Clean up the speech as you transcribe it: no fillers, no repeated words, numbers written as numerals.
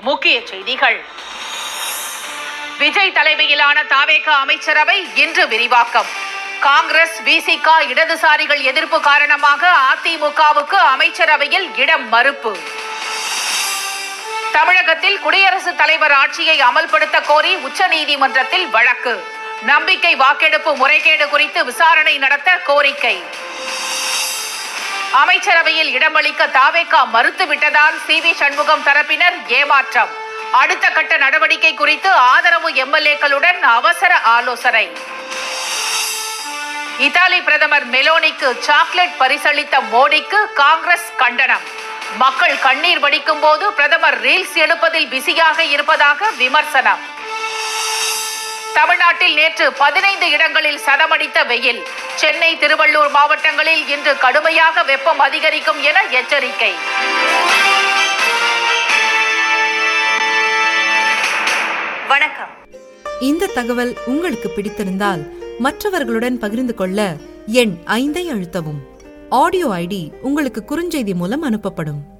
முக்கிய செய்திகள். விஜய் தலைமையிலான தவேக அமைச்சரவை இன்று விரிவாக்கம். காங்கிரஸ், விசிக, இடதுசாரிகள் எதிர்ப்பு காரணமாக அதிமுகவுக்கு அமைச்சரவையில் இடம் மறுப்பு. தமிழகத்தில் குடியரசுத் தலைவர் ஆட்சியை அமல்படுத்த கோரி உச்சநீதிமன்றத்தில் வழக்கு. நம்பிக்கை வாக்கெடுப்பு முறைகேடு குறித்து விசாரணை நடத்த கோரிக்கை. அமைச்சரவையில் இடமளிக்க தவேக மறுத்துவிட்டதால் சி.வி. சண்முகம் தரப்பினர் ஏமாற்றம். அடுத்த கட்ட நடவடிக்கை குறித்து ஆதரவு எம்எல்ஏக்களுடன் அவசர ஆலோசனை. இத்தாலி பிரதமர் மெலோனிக்கு சாக்லேட் பரிசளித்த மோடிக்கு காங்கிரஸ் கண்டனம். மக்கள் கண்ணீர் வடிக்கும் போது பிரதமர் ரீல்ஸ் எடுப்பதில் பிஸியாக இருப்பதாக விமர்சனம். தமிழ்நாட்டில் நேற்று 15 இடங்களில் சதமடித்த வெயில். சென்னை, திருவள்ளூர் மாவட்டங்களில் இன்று கடுமையாக வெப்பம் அதிகரிக்கும் என எச்சரிக்கை. வணக்கம். இந்த தகவல் உங்களுக்கு பிடித்திருந்தால் மற்றவர்களுடன் பகிர்ந்து கொள்ள எண் 5 அழுத்தவும். ஆடியோ ஐடி உங்களுக்கு குறுஞ்செய்தி மூலம் அனுப்பப்படும்.